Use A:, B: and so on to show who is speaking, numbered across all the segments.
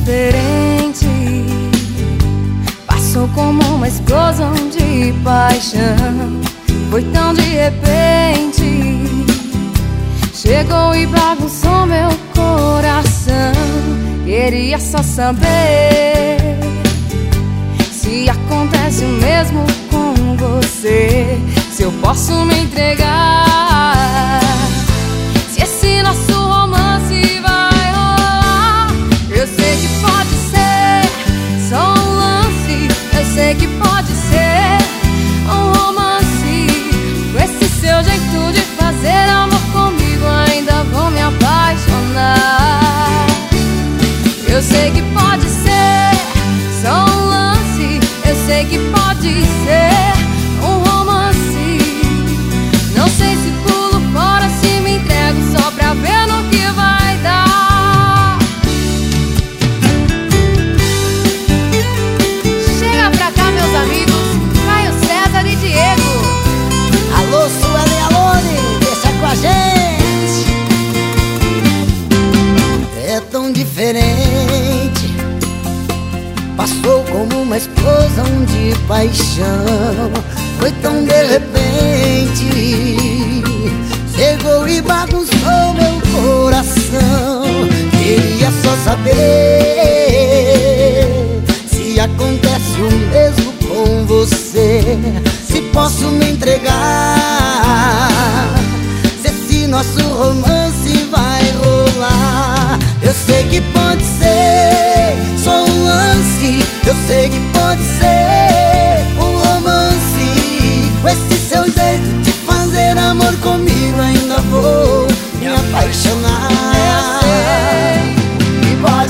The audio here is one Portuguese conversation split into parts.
A: diferente. Passou como uma explosão de paixão. Foi tão de repente. Chegou e bagunçou meu coração. Queria só saber se acontece o mesmo com você. Se eu posso me entregar, se esse nosso romance vai rolar. Eu sei que pode ser só um lance. Eu sei que pode ser um romance. Com esse seu jeito de fazer amor comigo, ainda vou me apaixonar. Eu sei que pode ser só um lance. Eu sei que pode ser um romance. Não sei se pulo fora, se me entrego só pra ver no que vai dar. Chega pra cá, meus amigos, Caio César e Diego.
B: Alô, Sueli Alone, deixa com a gente. É tão diferente. Passou como uma explosão de paixão. Foi tão de repente. Chegou e bagunçou meu coração. Queria só saber se acontece o mesmo com você. Se posso me entregar, se esse nosso romance vai rolar. Eu sei que pode ser só um lance. Eu sei que pode ser um romance. Com esse seu jeito de fazer amor comigo, ainda vou me apaixonar.
A: Eu sei
B: que pode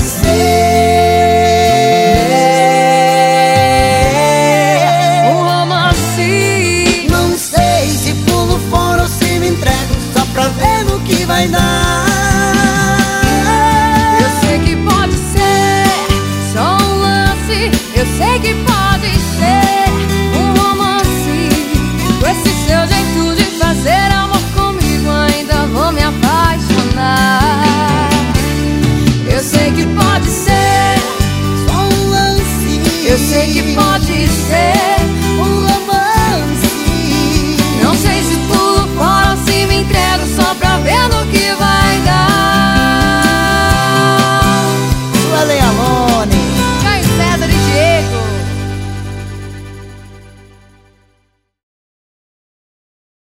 B: ser
A: um romance.
B: Não sei se pulo fora ou se me entrego só pra ver no que vai dar.
A: Eu sei que pode ser só um lance. Eu sei que pode ser um romance. Com esse seu jeito de fazer amor comigo, ainda vou me apaixonar. Eu sei que pode ser
B: Só um lance.
A: eu sei que pode